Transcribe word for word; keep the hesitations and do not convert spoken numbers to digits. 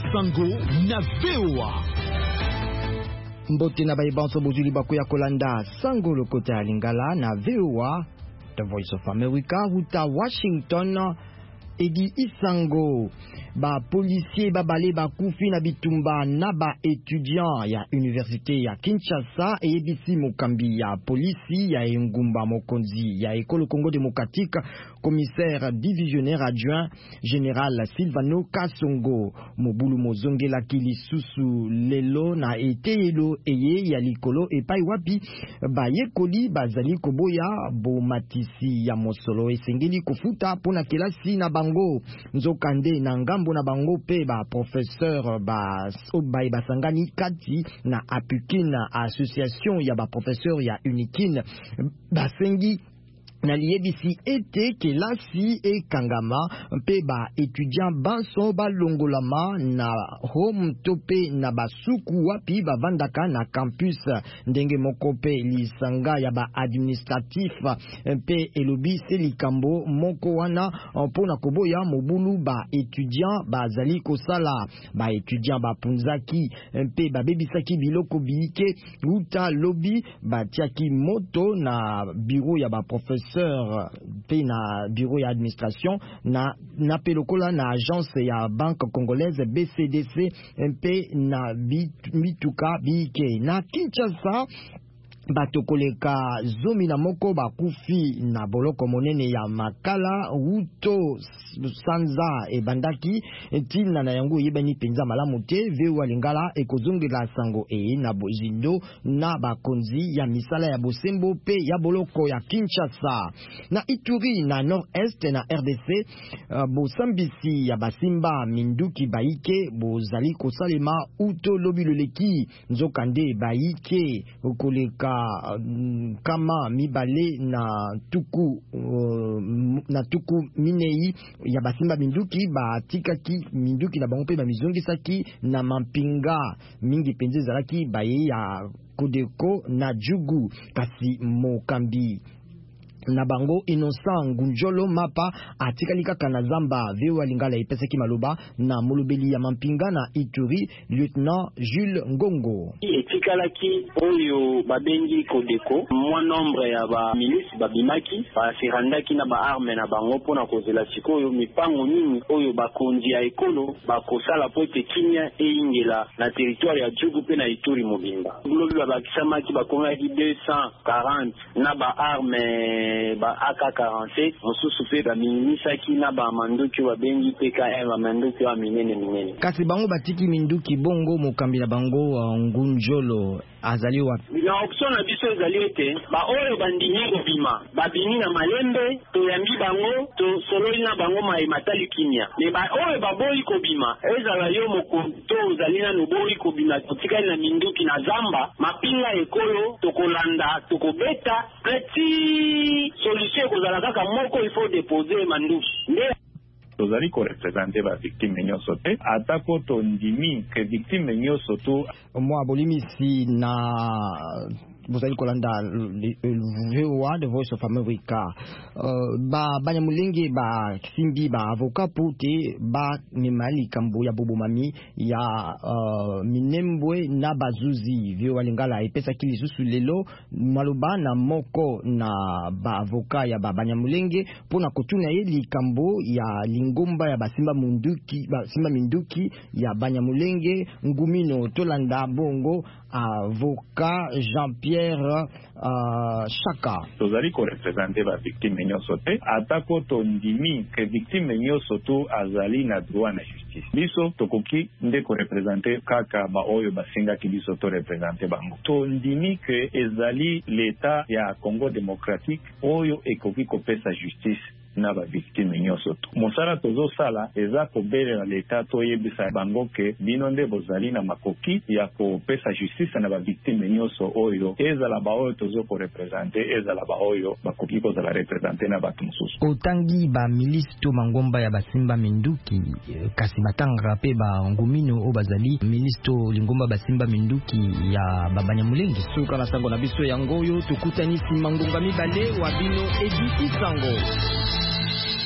Sango na V O A. Mbote na baibanso bozuli bakuya kolanda Sango lokota ya Lingala na V O A, The Voice of America, huta Washington. Edi Isango, ba policier babale ba kufi na bitumba na ba étudiant ya université ya Kinshasa et ebisi mokambi ya polisi ya Ngumba Mokonzi ya École Congo démocratique, commissaire divisionnaire adjoint général Silvano Kasongo. Mobulu mozongela kili susu lelo na eteyelo eye ya likolo epai wapi ba yekoli bazali koboya bo matisi ya mosolo esengeli kofuta pona kelasi na bango nzokande na ngambo na bango pe ba professeur ba obai basangani kati na apukina association ya ba professeur ya Unikin basengi na liebisi ete kelasi e kangama mpe ba étudiant banso ba longolama na home tope na basuku wapi bavandaka na campus ndenge moko pe lisanga ya ba administratif mpe elobi se likambo moko wana mpona koboya mobulu ba étudiant bazali kosala ba étudiant bapunzaki mpe babebisaki biloko biike uta lobi batiaki moto na bureau ya ba professeur pe na bureau ya administration na na pelokola na agence ya banque congolaise B C D C mpe na mituka bike na Kinshasa. Batokoleka zomi na moko bakufi na boloko monene ya makala uto sanza e bandaki ntina na yango yebani penza malamu te V O A Lingala ekozongela sango e na bozindo na bakonzi ya misala ya bosembo pe ya boloko ya Kinshasa. Na Ituri na nord-est na R D C uh, bosambisi ya basimba minduki baike bozali kosalema uto lobi loleki nzokande baike okoleka kama mibale na tuku uh, na tuku minei ya basimba minduki batikaki minduki na bango pe bamizongisaki na mampinga mingi penze zalaki baye ya Kodeko na Jugu kasi mokambi na bango Innocent Ngunjolo mapa atikalika kana zamba V O A Lingala ipeseki maloba na mulubeli ya mampinga na Ituri lieutenant Jules Ngongo etikalaki oyo babengi Kodeko mwa nombre ya ba milice babimaki basirandaki na ba arme na bango pona kozela sikoyo mipango nini oyo bakonzi ya ekolo bakosala po ete kimia eingela na territoire ya Djugu pe na Ituri mobimba globi bakisamaki bakongaki deux cent quarante na ba arme ba A K quarante mosusu pe ba minisaki na ba manduki wa bengi P K M ba manduki wa minene minene kasi bango batiki minduki bongo mokambi na bango wa Ngunjolo azali wa na option na biso ezali ete ba oyo bandinyi kobima babini na malembe toyambi bango to sololi na bango matali kimia me ba oyo baboyi kobima ezala yo mokonto ozali na noboyi kobima totikali na minduki na zamba mapinga ekolo tokolanda tokobeta petit solution kozala kaka moko il faut déposer manduki nde tozali korepresente ba victime nyonso te atako tondimi ke victime nyonso tu mwa bolimisi na bozali kolanda V O A The Voice of America uh, ba banyamulenge ba simbi ba avocat pote ba nimali kambo ya bobo mami ya uh, minembwe na bazuzi V O A Lingala epesa kilisusu lelo maloba na moko na ba avocat ya ba banyamulenge pona kotuna ye likambo ya lingomba ya basimba munduki basimba minduki ya banyamulenge ngumino tolanda bongo avocat Jean-Pierre Uh, Chaka tozali korepresente ba victime nyonso te atako tondimi ke victime nyonso tu azali na droit na justice biso tokoki nde korepresente kaka ba oyo basingaki biso to represente bango tondimi ke ezali l'état ya Congo démocratique oyo ekoki kopesa justice na ba victime nyonso tu mosala tozo sala eza kobelela leta toyebisa bango ke bino nde bozali na makoki ya kopesa justice na ba victime nyonso oyo ezala ba oyo tozo ko representer ezala ba oyo bakoki kozala representer na bato mosusu otangi ba milice to mangomba ya basimba minduki kasi batanga pe ba ngumino o bazali milice to lingomba basimba minduki ya babanya mulengi suka na sango na biso yango yo tukutanisi mangonga mibale wa bino Edi Isango.